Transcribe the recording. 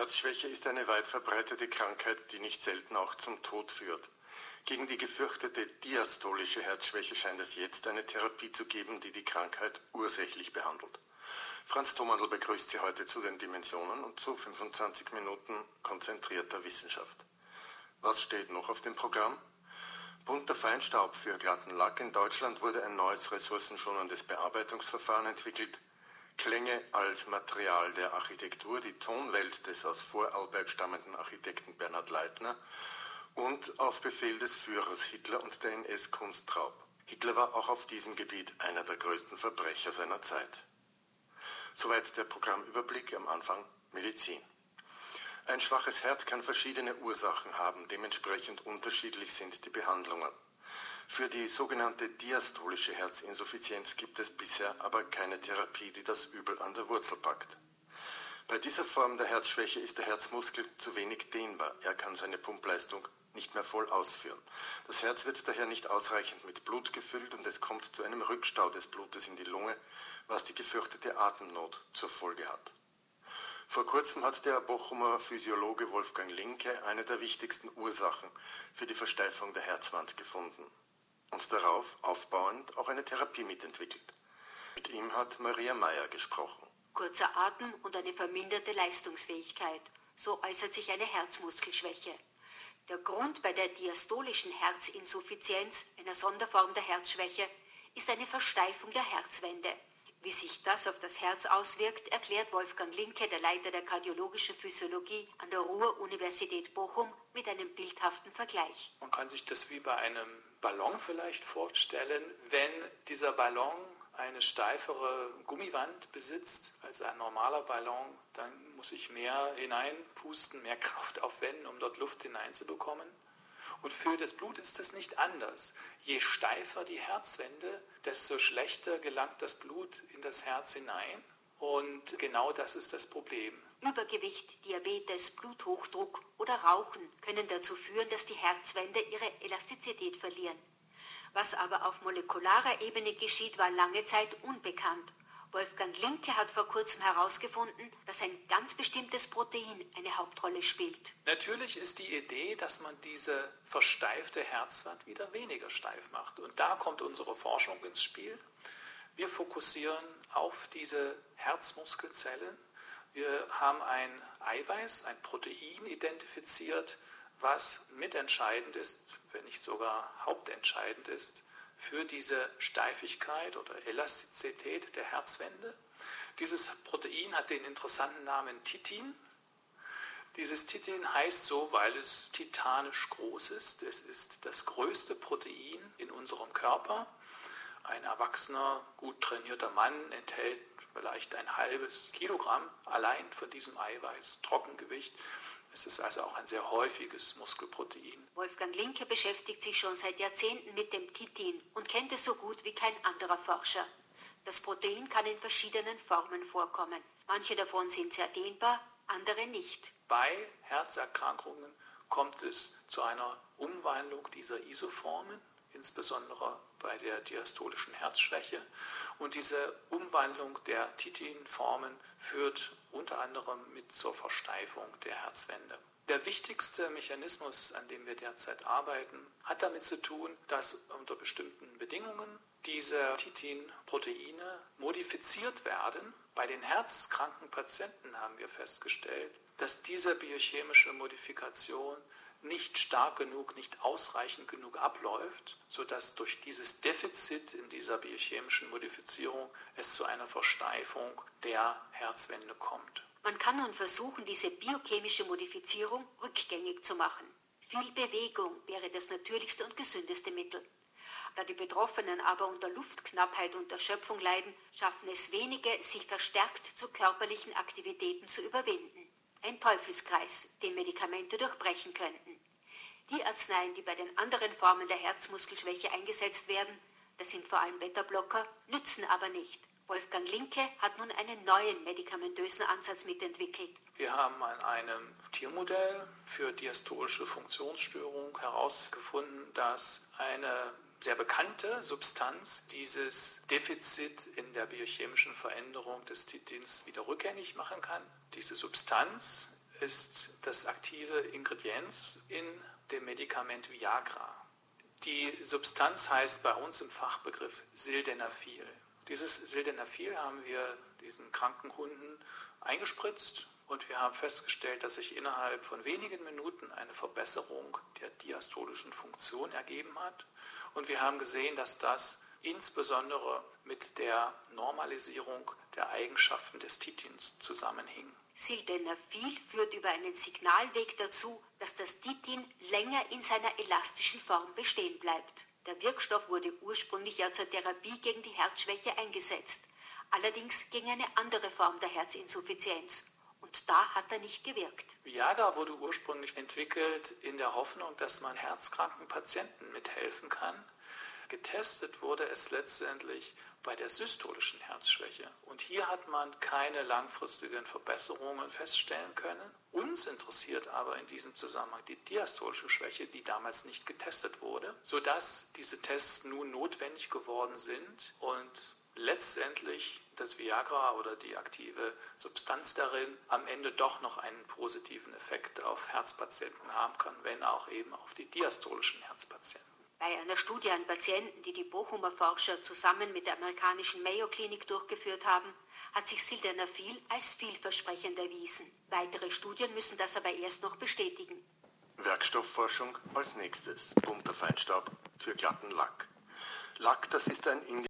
Herzschwäche ist eine weit verbreitete Krankheit, die nicht selten auch zum Tod führt. Gegen die gefürchtete diastolische Herzschwäche scheint es jetzt eine Therapie zu geben, die die Krankheit ursächlich behandelt. Franz Thomandl begrüßt Sie heute zu den Dimensionen und zu 25 Minuten konzentrierter Wissenschaft. Was steht noch auf dem Programm? Bunter Feinstaub für glatten Lack. In Deutschland wurde ein neues ressourcenschonendes Bearbeitungsverfahren entwickelt. Klänge als Material der Architektur, die Tonwelt des aus Vorarlberg stammenden Architekten Bernhard Leitner und auf Befehl des Führers Hitler und der NS-Kunstraub. Hitler war auch auf diesem Gebiet einer der größten Verbrecher seiner Zeit. Soweit der Programmüberblick, am Anfang Medizin. Ein schwaches Herz kann verschiedene Ursachen haben, dementsprechend unterschiedlich sind die Behandlungen. Für die sogenannte diastolische Herzinsuffizienz gibt es bisher aber keine Therapie, die das Übel an der Wurzel packt. Bei dieser Form der Herzschwäche ist der Herzmuskel zu wenig dehnbar. Er kann seine Pumpleistung nicht mehr voll ausführen. Das Herz wird daher nicht ausreichend mit Blut gefüllt und es kommt zu einem Rückstau des Blutes in die Lunge, was die gefürchtete Atemnot zur Folge hat. Vor kurzem hat der Bochumer Physiologe Wolfgang Linke eine der wichtigsten Ursachen für die Versteifung der Herzwand gefunden und darauf aufbauend auch eine Therapie mitentwickelt. Mit ihm hat Maria Meyer gesprochen. Kurzer Atem und eine verminderte Leistungsfähigkeit, so äußert sich eine Herzmuskelschwäche. Der Grund bei der diastolischen Herzinsuffizienz, einer Sonderform der Herzschwäche, ist eine Versteifung der Herzwände. Wie sich das auf das Herz auswirkt, erklärt Wolfgang Linke, der Leiter der kardiologischen Physiologie an der Ruhr-Universität Bochum, mit einem bildhaften Vergleich. Man kann sich das wie bei einem Ballon vielleicht vorstellen. Wenn dieser Ballon eine steifere Gummiwand besitzt als ein normaler Ballon, dann muss ich mehr hineinpusten, mehr Kraft aufwenden, um dort Luft hineinzubekommen. Und für das Blut ist es nicht anders. Je steifer die Herzwände, desto schlechter gelangt das Blut in das Herz hinein. Und genau das ist das Problem. Übergewicht, Diabetes, Bluthochdruck oder Rauchen können dazu führen, dass die Herzwände ihre Elastizität verlieren. Was aber auf molekularer Ebene geschieht, war lange Zeit unbekannt. Wolfgang Linke hat vor kurzem herausgefunden, dass ein ganz bestimmtes Protein eine Hauptrolle spielt. Natürlich ist die Idee, dass man diese versteifte Herzwand wieder weniger steif macht. Und da kommt unsere Forschung ins Spiel. Wir fokussieren auf diese Herzmuskelzellen. Wir haben ein Eiweiß, ein Protein identifiziert, was mitentscheidend ist, wenn nicht sogar hauptentscheidend ist, für diese Steifigkeit oder Elastizität der Herzwände. Dieses Protein hat den interessanten Namen Titin. Dieses Titin heißt so, weil es titanisch groß ist. Es ist das größte Protein in unserem Körper. Ein erwachsener, gut trainierter Mann enthält vielleicht ein halbes Kilogramm allein von diesem Eiweiß, Trockengewicht. Es ist also auch ein sehr häufiges Muskelprotein. Wolfgang Linke beschäftigt sich schon seit Jahrzehnten mit dem Titin und kennt es so gut wie kein anderer Forscher. Das Protein kann in verschiedenen Formen vorkommen. Manche davon sind sehr dehnbar, andere nicht. Bei Herzerkrankungen kommt es zu einer Umwandlung dieser Isoformen, insbesondere bei der diastolischen Herzschwäche. Und diese Umwandlung der Titinformen führt unter anderem mit zur Versteifung der Herzwände. Der wichtigste Mechanismus, an dem wir derzeit arbeiten, hat damit zu tun, dass unter bestimmten Bedingungen diese Titin-Proteine modifiziert werden. Bei den herzkranken Patienten haben wir festgestellt, dass diese biochemische Modifikation nicht stark genug, nicht ausreichend genug abläuft, sodass durch dieses Defizit in dieser biochemischen Modifizierung es zu einer Versteifung der Herzwände kommt. Man kann nun versuchen, diese biochemische Modifizierung rückgängig zu machen. Viel Bewegung wäre das natürlichste und gesündeste Mittel. Da die Betroffenen aber unter Luftknappheit und Erschöpfung leiden, schaffen es wenige, sich verstärkt zu körperlichen Aktivitäten zu überwinden. Ein Teufelskreis, den Medikamente durchbrechen könnten. Die Arzneien, die bei den anderen Formen der Herzmuskelschwäche eingesetzt werden, das sind vor allem Beta-Blocker, nützen aber nicht. Wolfgang Linke hat nun einen neuen medikamentösen Ansatz mitentwickelt. Wir haben an einem Tiermodell für diastolische Funktionsstörung herausgefunden, dass eine sehr bekannte Substanz dieses Defizit in der biochemischen Veränderung des Titins wieder rückgängig machen kann. Diese Substanz ist das aktive Ingredienz in dem Medikament Viagra. Die Substanz heißt bei uns im Fachbegriff Sildenafil. Dieses Sildenafil haben wir diesen kranken Hunden eingespritzt und wir haben festgestellt, dass sich innerhalb von wenigen Minuten eine Verbesserung der diastolischen Funktion ergeben hat. Und wir haben gesehen, dass das insbesondere mit der Normalisierung der Eigenschaften des Titins zusammenhing. Sildenafil führt über einen Signalweg dazu, dass das Titin länger in seiner elastischen Form bestehen bleibt. Der Wirkstoff wurde ursprünglich ja zur Therapie gegen die Herzschwäche eingesetzt, allerdings gegen eine andere Form der Herzinsuffizienz. Und da hat er nicht gewirkt. Viagra wurde ursprünglich entwickelt in der Hoffnung, dass man herzkranken Patienten mithelfen kann. Getestet wurde es letztendlich bei der systolischen Herzschwäche. Und hier hat man keine langfristigen Verbesserungen feststellen können. Uns interessiert aber in diesem Zusammenhang die diastolische Schwäche, die damals nicht getestet wurde, sodass diese Tests nun notwendig geworden sind und letztendlich das Viagra oder die aktive Substanz darin am Ende doch noch einen positiven Effekt auf Herzpatienten haben kann, wenn auch eben auf die diastolischen Herzpatienten. Bei einer Studie an Patienten, die die Bochumer Forscher zusammen mit der amerikanischen Mayo Clinic durchgeführt haben, hat sich Sildenafil als vielversprechend erwiesen. Weitere Studien müssen das aber erst noch bestätigen. Werkstoffforschung als nächstes. Bunter Feinstaub für glatten Lack. Lack, das ist ein